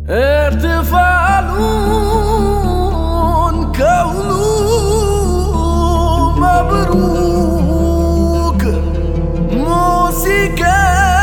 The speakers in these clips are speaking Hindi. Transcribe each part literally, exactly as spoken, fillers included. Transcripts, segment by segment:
احتفال كون مبروك موسيقى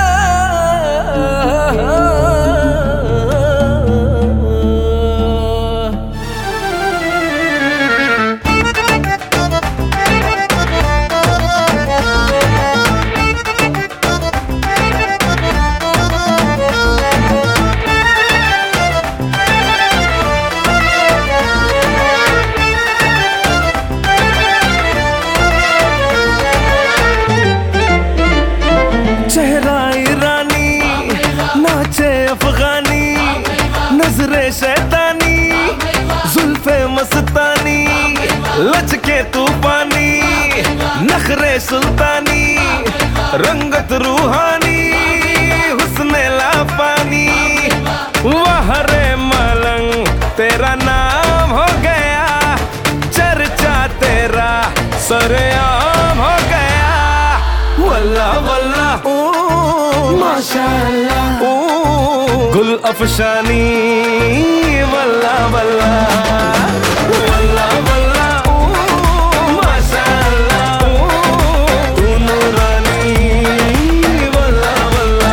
चेहरा ईरानी नाचे अफगानी नजरे शैतानी जुल्फे मस्तानी लचके तूफानी नखरे सुल्तानी रंगत रूहानी हुस्ने लापानी वाह रे मलंग तेरा नाम हो गया चर्चा तेरा सरेआम हो गया वल्ला वल्ला माशाअल्लाह गुल अफशानी वल्ला वल्ला वल्ला वल्ला माशाअल्लाह तू नूरानी वल्ला वल्ला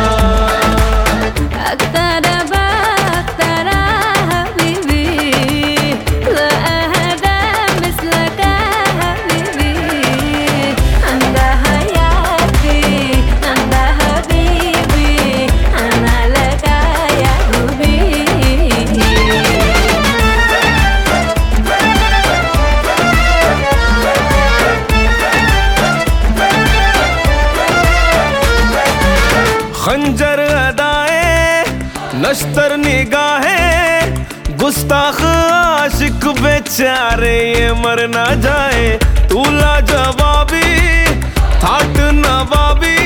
अक्तरबा अक्तरा हबीबी ला अहदा मिसलका हबीबी अंदा हयाती अंदा हबीबी अना लका या हबीबी खंजर अदाएं नश्तर निगाहें गुस्ताख आशिक बेचारे ये मर ना जाए तू लाजवाबी थाट नवाबी